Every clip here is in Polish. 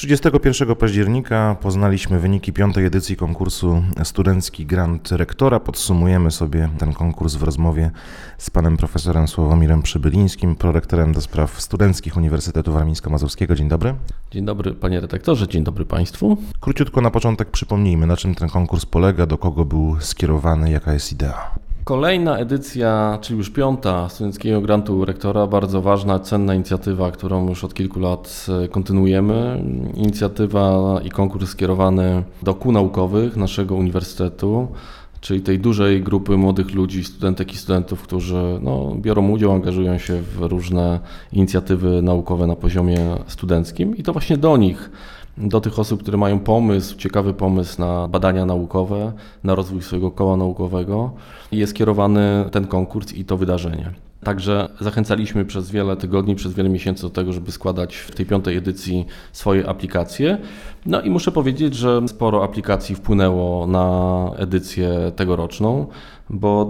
31 października poznaliśmy wyniki 5. edycji konkursu Studencki Grant Rektora. Podsumujemy sobie ten konkurs w rozmowie z panem profesorem Sławomirem Przybylińskim, prorektorem do spraw studenckich Uniwersytetu Warmińsko-Mazurskiego. Dzień dobry. Dzień dobry panie redaktorze, dzień dobry państwu. Króciutko na początek przypomnijmy, na czym ten konkurs polega, do kogo był skierowany, jaka jest idea. Kolejna edycja, czyli już 5. Studenckiego Grantu Rektora, bardzo ważna, cenna inicjatywa, którą już od kilku lat kontynuujemy. Inicjatywa i konkurs skierowany do kół naukowych naszego uniwersytetu, czyli tej dużej grupy młodych ludzi, studentek i studentów, którzy biorą udział, angażują się w różne inicjatywy naukowe na poziomie studenckim i to właśnie do nich, do tych osób, które mają pomysł, ciekawy pomysł na badania naukowe, na rozwój swojego koła naukowego, jest skierowany ten konkurs i to wydarzenie. Także zachęcaliśmy przez wiele tygodni, przez wiele miesięcy do tego, żeby składać w tej 5. edycji swoje aplikacje. I muszę powiedzieć, że sporo aplikacji wpłynęło na edycję tegoroczną, bo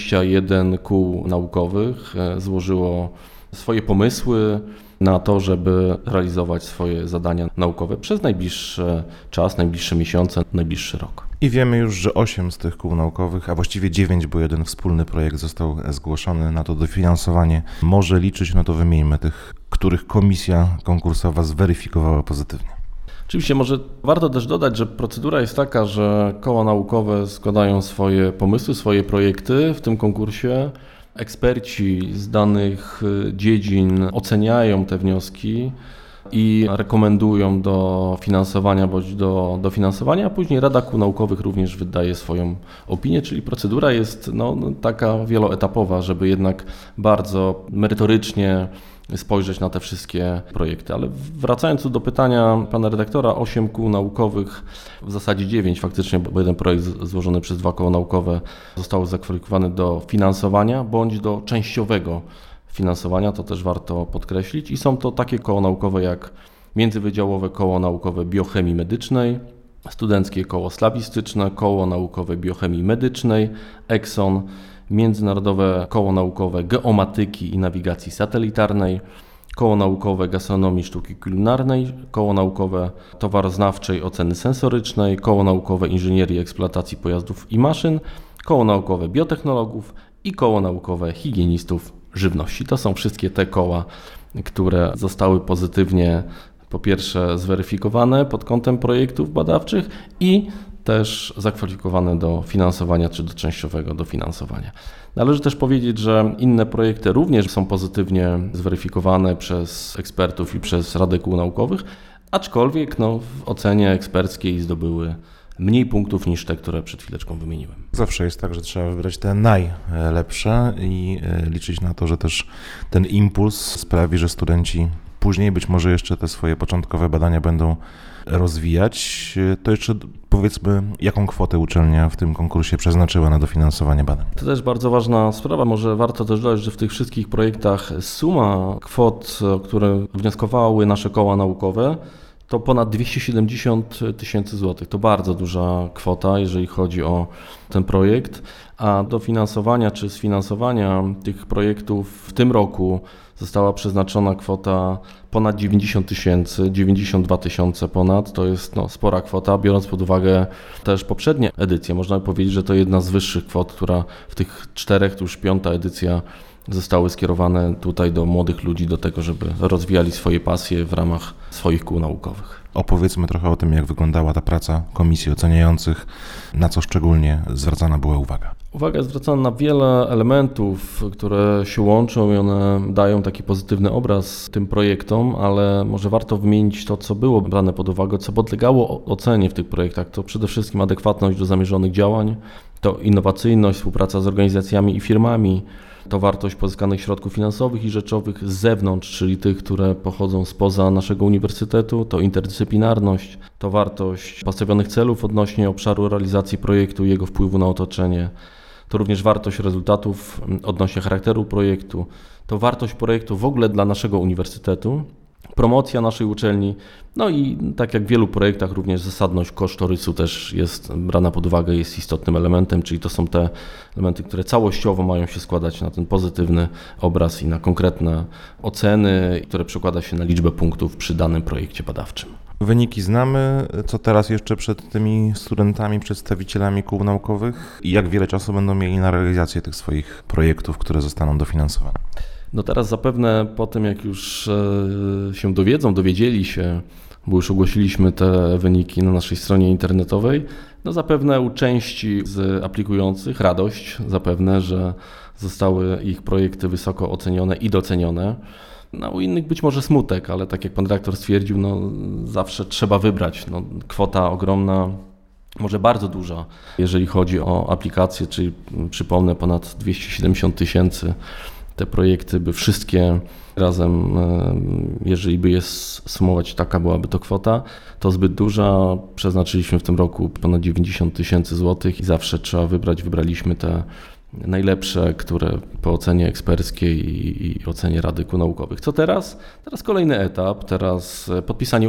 21 kół naukowych złożyło swoje pomysły na to, żeby realizować swoje zadania naukowe przez najbliższy czas, najbliższe miesiące, najbliższy rok. I wiemy już, że 8 z tych kół naukowych, a właściwie 9, bo jeden wspólny projekt został zgłoszony na to dofinansowanie, może liczyć, to wymieńmy tych, których komisja konkursowa zweryfikowała pozytywnie. Oczywiście może warto też dodać, że procedura jest taka, że koła naukowe składają swoje pomysły, swoje projekty w tym konkursie. Eksperci z danych dziedzin oceniają te wnioski i rekomendują do finansowania bądź do dofinansowania, a później Rada Kół Naukowych również wydaje swoją opinię, czyli procedura jest taka wieloetapowa, żeby jednak bardzo merytorycznie spojrzeć na te wszystkie projekty. Ale wracając tu do pytania pana redaktora, 8 kół naukowych, w zasadzie 9 faktycznie, bo jeden projekt złożony przez 2 koła naukowe został zakwalifikowany do finansowania bądź do częściowego finansowania, to też warto podkreślić. I są to takie koła naukowe jak Międzywydziałowe Koło Naukowe Biochemii Medycznej, Studenckie Koło Slawistyczne, Koło Naukowe Biochemii Medycznej, EXON, Międzynarodowe Koło Naukowe Geomatyki i Nawigacji Satelitarnej, Koło Naukowe Gastronomii Sztuki Kulinarnej, Koło Naukowe Towaroznawczej Oceny Sensorycznej, Koło Naukowe Inżynierii i Eksploatacji Pojazdów i Maszyn, Koło Naukowe Biotechnologów i Koło Naukowe Higienistów Żywności. To są wszystkie te koła, które zostały pozytywnie po pierwsze zweryfikowane pod kątem projektów badawczych i też zakwalifikowane do finansowania czy do częściowego dofinansowania. Należy też powiedzieć, że inne projekty również są pozytywnie zweryfikowane przez ekspertów i przez Radę Kół Naukowych, aczkolwiek w ocenie eksperckiej zdobyły mniej punktów niż te, które przed chwileczką wymieniłem. Zawsze jest tak, że trzeba wybrać te najlepsze i liczyć na to, że też ten impuls sprawi, że studenci później być może jeszcze te swoje początkowe badania będą rozwijać. To jeszcze powiedzmy, jaką kwotę uczelnia w tym konkursie przeznaczyła na dofinansowanie badań. To też bardzo ważna sprawa. Może warto też dodać, że w tych wszystkich projektach suma kwot, o które wnioskowały nasze koła naukowe, to ponad 270 000 złotych. To bardzo duża kwota, jeżeli chodzi o ten projekt, a do finansowania czy sfinansowania tych projektów w tym roku została przeznaczona kwota ponad 90 000, 92 000 ponad. To jest spora kwota, biorąc pod uwagę też poprzednie edycje. Można by powiedzieć, że to jedna z wyższych kwot, która w tych 4, to już 5. edycja, zostały skierowane tutaj do młodych ludzi, do tego, żeby rozwijali swoje pasje w ramach swoich kół naukowych. Opowiedzmy trochę o tym, jak wyglądała ta praca komisji oceniających, na co szczególnie zwracana była uwaga. Uwaga jest zwracana na wiele elementów, które się łączą i one dają taki pozytywny obraz tym projektom, ale może warto wymienić to, co było brane pod uwagę, co podlegało ocenie w tych projektach. To przede wszystkim adekwatność do zamierzonych działań, to innowacyjność, współpraca z organizacjami i firmami, to wartość pozyskanych środków finansowych i rzeczowych z zewnątrz, czyli tych, które pochodzą spoza naszego uniwersytetu, to interdyscyplinarność, to wartość postawionych celów odnośnie obszaru realizacji projektu i jego wpływu na otoczenie, to również wartość rezultatów odnośnie charakteru projektu, to wartość projektu w ogóle dla naszego uniwersytetu, promocja naszej uczelni, no i tak jak w wielu projektach również zasadność kosztorysu też jest brana pod uwagę, jest istotnym elementem, czyli to są te elementy, które całościowo mają się składać na ten pozytywny obraz i na konkretne oceny, które przekłada się na liczbę punktów przy danym projekcie badawczym. Wyniki znamy. Co teraz jeszcze przed tymi studentami, przedstawicielami kół naukowych i jak wiele czasu będą mieli na realizację tych swoich projektów, które zostaną dofinansowane? No teraz zapewne po tym, jak już się dowiedzieli się, bo już ogłosiliśmy te wyniki na naszej stronie internetowej, no zapewne u części z aplikujących radość, zapewne, że zostały ich projekty wysoko ocenione i docenione. No, u innych być może smutek, ale tak jak pan redaktor stwierdził, no, zawsze trzeba wybrać. No, kwota ogromna, może bardzo duża, jeżeli chodzi o aplikacje, czyli przypomnę ponad 270 000. Te projekty by wszystkie razem, jeżeli by je sumować, taka byłaby to kwota, to zbyt duża. Przeznaczyliśmy w tym roku ponad 90 000 złotych i zawsze trzeba wybrać. Wybraliśmy te najlepsze, które po ocenie eksperckiej i ocenie Rady Kół Naukowych. Co teraz? Teraz kolejny etap, teraz podpisanie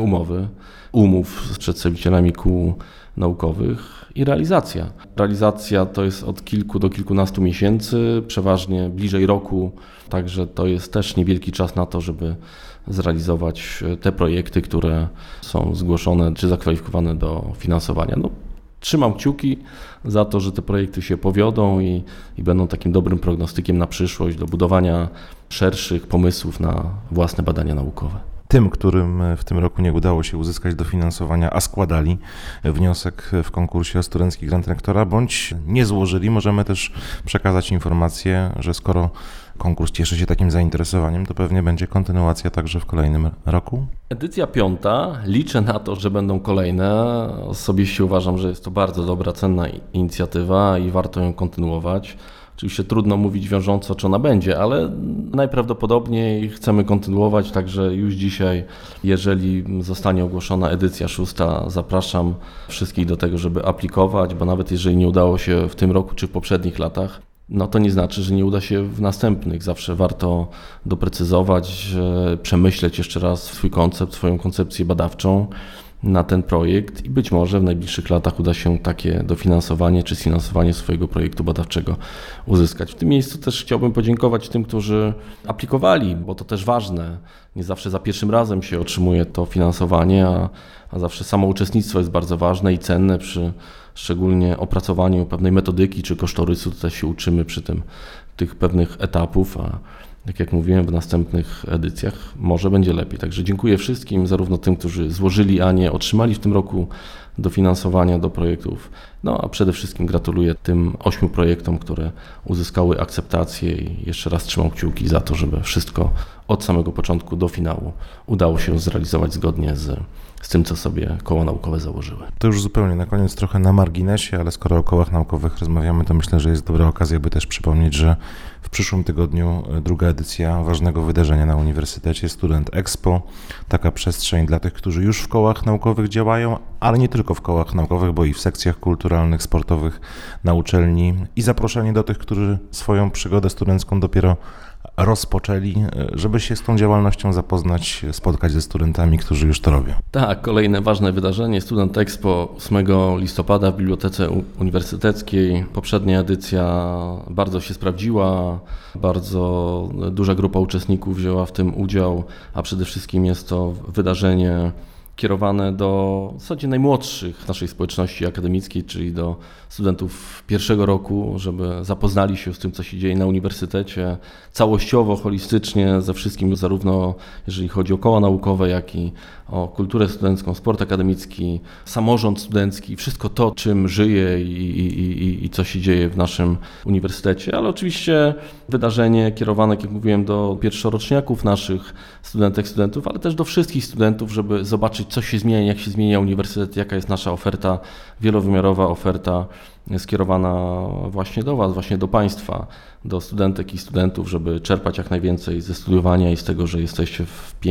umów z przedstawicielami kół naukowych i realizacja. Realizacja to jest od kilku do kilkunastu miesięcy, przeważnie bliżej roku, także to jest też niewielki czas na to, żeby zrealizować te projekty, które są zgłoszone czy zakwalifikowane do finansowania. No, trzymam kciuki za to, że te projekty się powiodą i będą takim dobrym prognostykiem na przyszłość do budowania szerszych pomysłów na własne badania naukowe. Tym, którym w tym roku nie udało się uzyskać dofinansowania, a składali wniosek w konkursie o studencki grant rektora, bądź nie złożyli, możemy też przekazać informację, że skoro konkurs cieszy się takim zainteresowaniem, to pewnie będzie kontynuacja także w kolejnym roku. Edycja 5. Liczę na to, że będą kolejne. Osobiście uważam, że jest to bardzo dobra, cenna inicjatywa i warto ją kontynuować. Oczywiście trudno mówić wiążąco, czy ona będzie, ale najprawdopodobniej chcemy kontynuować, także już dzisiaj, jeżeli zostanie ogłoszona edycja 6, zapraszam wszystkich do tego, żeby aplikować, bo nawet jeżeli nie udało się w tym roku czy w poprzednich latach, no to nie znaczy, że nie uda się w następnych. Zawsze warto doprecyzować, przemyśleć jeszcze raz swój koncept, swoją koncepcję badawczą na ten projekt i być może w najbliższych latach uda się takie dofinansowanie czy sfinansowanie swojego projektu badawczego uzyskać. W tym miejscu też chciałbym podziękować tym, którzy aplikowali, bo to też ważne. Nie zawsze za pierwszym razem się otrzymuje to finansowanie, a zawsze samo uczestnictwo jest bardzo ważne i cenne przy szczególnie opracowaniu pewnej metodyki czy kosztorysu. Tutaj się uczymy przy tych pewnych etapów, a tak jak mówiłem, w następnych edycjach może będzie lepiej. Także dziękuję wszystkim, zarówno tym, którzy złożyli, a nie otrzymali w tym roku dofinansowania do projektów. No a przede wszystkim gratuluję tym 8 projektom, które uzyskały akceptację i jeszcze raz trzymam kciuki za to, żeby wszystko od samego początku do finału udało się zrealizować zgodnie z tym, co sobie koła naukowe założyły. To już zupełnie na koniec trochę na marginesie, ale skoro o kołach naukowych rozmawiamy, to myślę, że jest dobra okazja, by też przypomnieć, że w przyszłym tygodniu druga edycja ważnego wydarzenia na Uniwersytecie Student Expo. Taka przestrzeń dla tych, którzy już w kołach naukowych działają, ale nie tylko w kołach naukowych, bo i w sekcjach kulturalnych, sportowych na uczelni i zaproszenie do tych, którzy swoją przygodę studencką dopiero rozpoczęli, żeby się z tą działalnością zapoznać, spotkać ze studentami, którzy już to robią. Tak, kolejne ważne wydarzenie, Student Expo 8 listopada w Bibliotece Uniwersyteckiej. Poprzednia edycja bardzo się sprawdziła, bardzo duża grupa uczestników wzięła w tym udział, a przede wszystkim jest to wydarzenie kierowane do w zasadzie najmłodszych naszej społeczności akademickiej, czyli do studentów pierwszego roku, żeby zapoznali się z tym, co się dzieje na uniwersytecie, całościowo, holistycznie, ze wszystkim, zarówno jeżeli chodzi o koła naukowe, jak i o kulturę studencką, sport akademicki, samorząd studencki, wszystko to, czym żyje i co się dzieje w naszym uniwersytecie, ale oczywiście wydarzenie kierowane, jak mówiłem, do pierwszoroczniaków naszych studentek, studentów, ale też do wszystkich studentów, żeby zobaczyć, co się zmienia, jak się zmienia uniwersytet, jaka jest nasza oferta, wielowymiarowa oferta skierowana właśnie do Was, właśnie do Państwa, do studentek i studentów, żeby czerpać jak najwięcej ze studiowania i z tego, że jesteśmy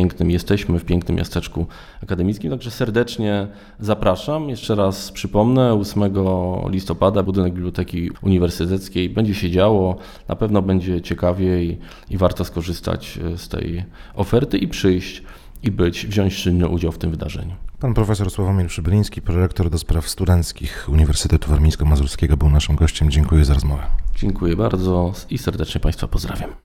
w pięknym miasteczku akademickim. Także serdecznie zapraszam. Jeszcze raz przypomnę, 8 listopada budynek Biblioteki Uniwersyteckiej będzie się działo, na pewno będzie ciekawie i warto skorzystać z tej oferty i przyjść i wziąć czynny udział w tym wydarzeniu. Pan profesor Sławomir Przybyliński, prorektor do spraw studenckich Uniwersytetu Warmińsko-Mazurskiego był naszym gościem. Dziękuję za rozmowę. Dziękuję bardzo i serdecznie Państwa pozdrawiam.